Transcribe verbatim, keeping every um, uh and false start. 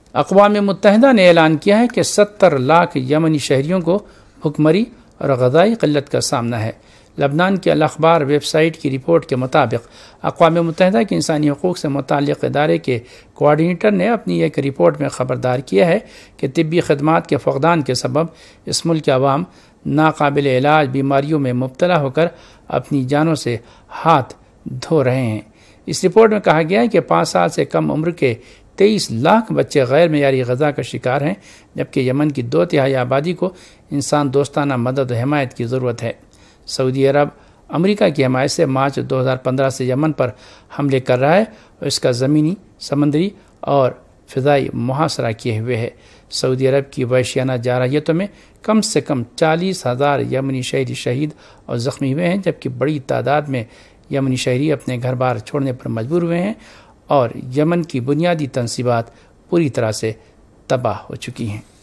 اقوام متحدہ نے اعلان کیا ہے کہ ستر لاکھ یمنی شہریوں کو بھوک مری اور غذائی قلت کا سامنا ہے۔ لبنان کی الاخبار ویب سائٹ کی رپورٹ کے مطابق اقوام متحدہ کے انسانی حقوق سے متعلق ادارے کے کوآرڈینیٹر نے اپنی ایک رپورٹ میں خبردار کیا ہے کہ طبی خدمات کے فقدان کے سبب اس ملک کے عوام ناقابل علاج بیماریوں میں مبتلا ہو کر اپنی جانوں سے ہاتھ دھو رہے ہیں۔ اس رپورٹ میں کہا گیا ہے کہ پانچ سال سے کم عمر کے تیئیس لاکھ بچے غیر معیاری غذا کا شکار ہیں، جبکہ یمن کی دو تہائی آبادی کو انسان دوستانہ مدد و حمایت کی ضرورت ہے۔ سعودی عرب امریکہ کی حمایت سے مارچ دو ہزار پندرہ سے یمن پر حملے کر رہا ہے اور اس کا زمینی، سمندری اور فضائی محاصرہ کیے ہوئے ہے۔ سعودی عرب کی وحشیانہ جارحیتوں میں کم سے کم چالیس ہزار یمنی شہری شہید اور زخمی ہوئے ہیں، جبکہ بڑی تعداد میں یمنی شہری اپنے گھر بار چھوڑنے پر مجبور ہوئے ہیں اور یمن کی بنیادی تنصیبات پوری طرح سے تباہ ہو چکی ہیں۔